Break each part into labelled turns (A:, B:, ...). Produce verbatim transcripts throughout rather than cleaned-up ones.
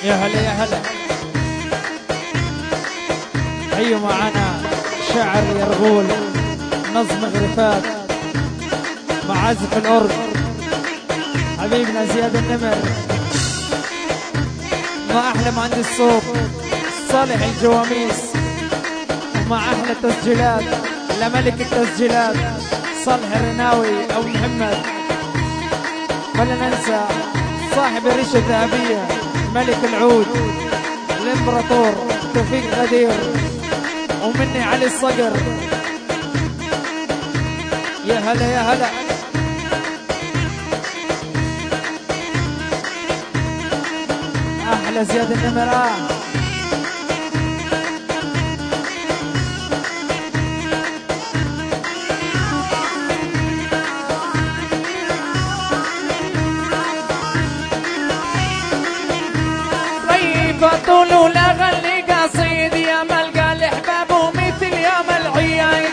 A: يا هلا يا هلا. هيو معنا شاعر يرغول نظم غرفات مع عزف الأورج حبيبنا زياد النمر، مع أحلى مهندس الصوت صالح الجواميس، ومع أحلى التسجيلات لملك التسجيلات صالح الرناوي أو محمد. ولا ننسى صاحب الريشة الذهبية ملك العود الامبراطور توفيق غدير، ومني علي الصقر. يا هلا يا هلا. احلى زياد النمر.
B: طول ولا غلي قصيد يا ملقى الاحباب ومثل يوم العياين.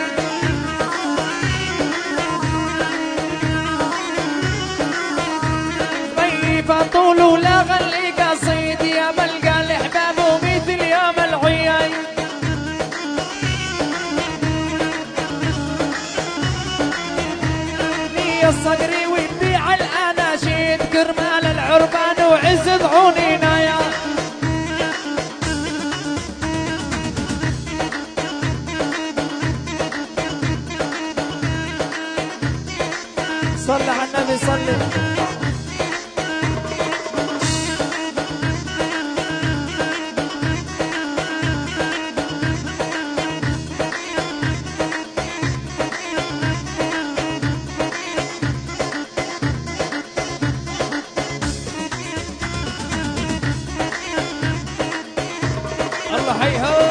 B: طيب طول ولا غلي قصيد يا ملقى الاحباب ومثل يوم العياين. لي الصقري ويبيع الاناشيد كرمال العربان وعز ضعونينا يا
A: صل على النبي صلي. الله هيهو.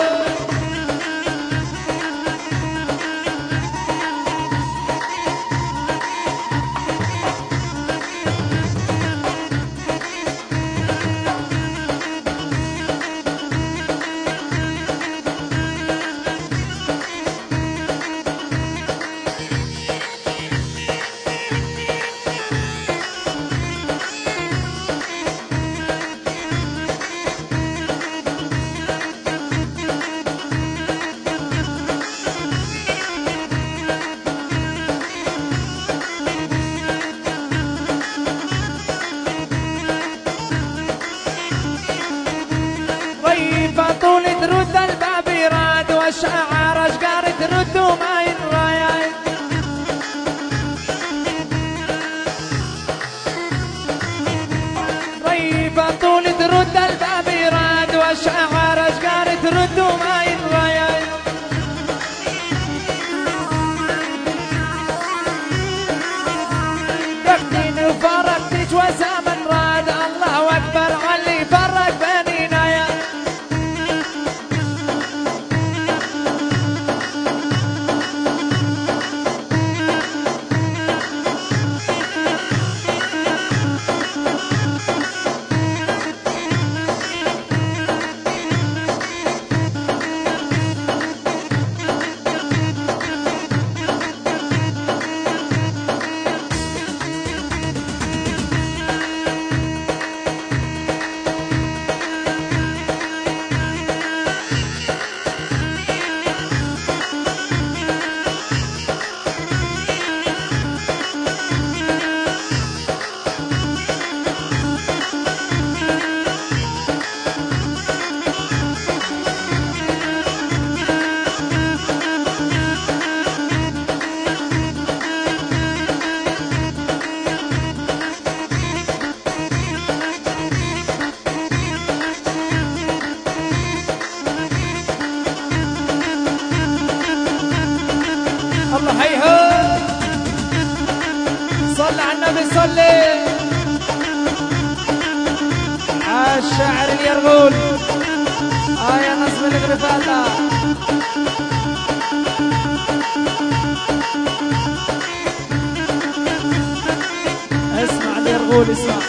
B: طول ترد الباب يراد والشعار اشقار ترد وما ينرايد. طيب طول ترد الباب يراد والشعار اشقار ترد وما ينرايد. رحتين وفرقتك وزمن راد الله اكبر علي فرق بيننا يا
A: الله هيهو. صل على النبي صلي. عالشاعر اليرغول آية نظم الغرفاتة. اسمع اليرغول اسمع.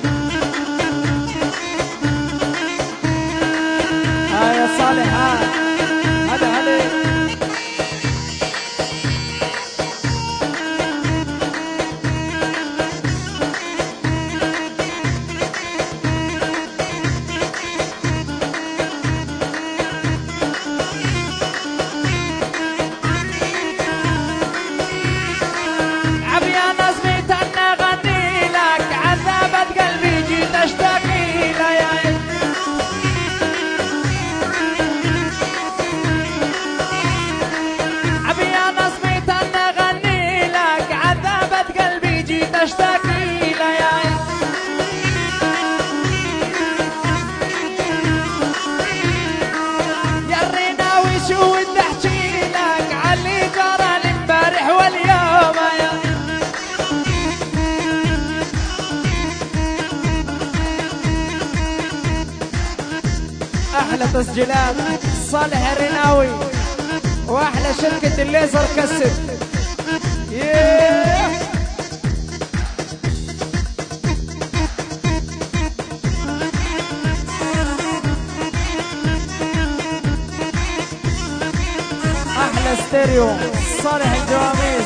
A: آية صالحة هذا هلي. تسجيلات صالح الرناوي واحلى شركة الليزر كسب. yeah. احلى ستيريو صالح الجواميس.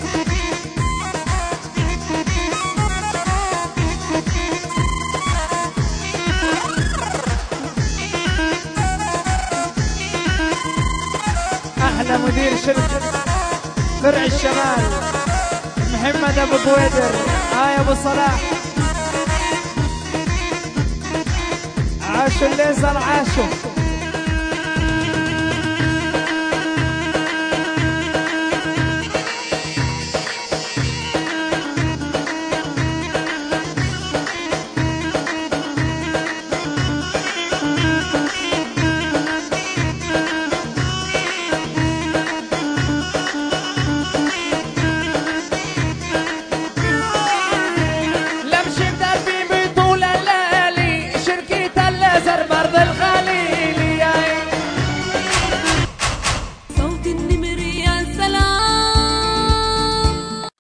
A: احلى مدير شركة فرع الشمال محمد ابو بويدر. هاي ابو صلاح عاشوا الليزر عاشوا.